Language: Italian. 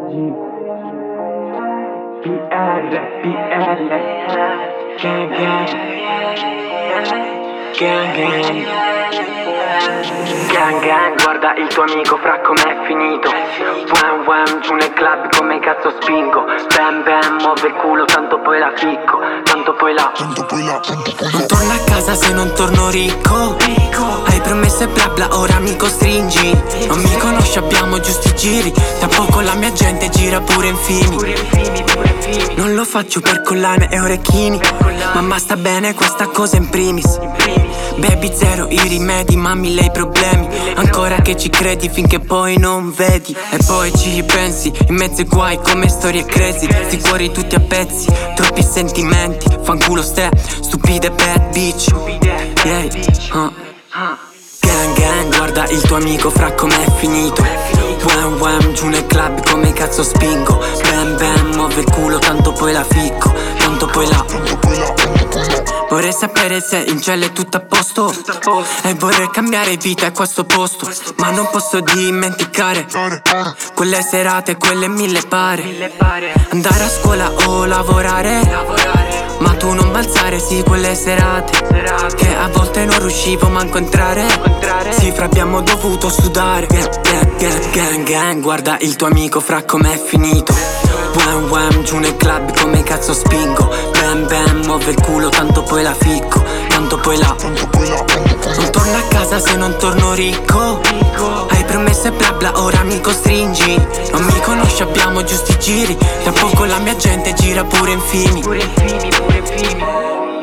Gang gang, guarda il tuo amico fra com'è finito. Wham wham, giù nel club come cazzo spingo. Bam bam, muove il culo, tanto poi la ficco. Tanto poi la. Non torno a casa se non torno ricco. Hai promesso e bla bla, ora mi costringi. Non mi conosci, abbiamo giusti giri. Tra poco la mia gente gira pure in fimi. Non lo faccio per collane e orecchini, ma basta bene questa cosa in primis. Baby zero i rimedi, ma mille i problemi. Ancora che ci credi finché poi non vedi. E poi ci pensi, in mezzo ai guai come storie crazy. Sti cuori tutti a pezzi, troppi sentimenti. Fanculo ste, stupide bad bitch. Yeah, Gang gang, guarda il tuo amico fra com'è finito. Wham wham, giù nel club come cazzo spingo. Bam bam, muove il culo, tanto poi la ficco. Tanto poi la. Vorrei sapere se in cielo è tutto a posto. E vorrei cambiare vita a questo posto, ma non posso dimenticare quelle serate, quelle mille pare. Andare a scuola o lavorare, ma tu non balzare, sì, quelle serate che a volte non riuscivo manco a entrare. Sì, fra abbiamo dovuto sudare. Gang gang, guarda il tuo amico fra com'è finito. Wham wham, giù nel club come cazzo spingo. Bam bam, muove il culo, tanto poi la ficco. Tanto poi la. Non torno a casa se non torno ricco. Hai promesso e bla bla, ora mi costringi. Non mi conosci, abbiamo giusti giri. Tra poco la mia gente gira pure in fimi.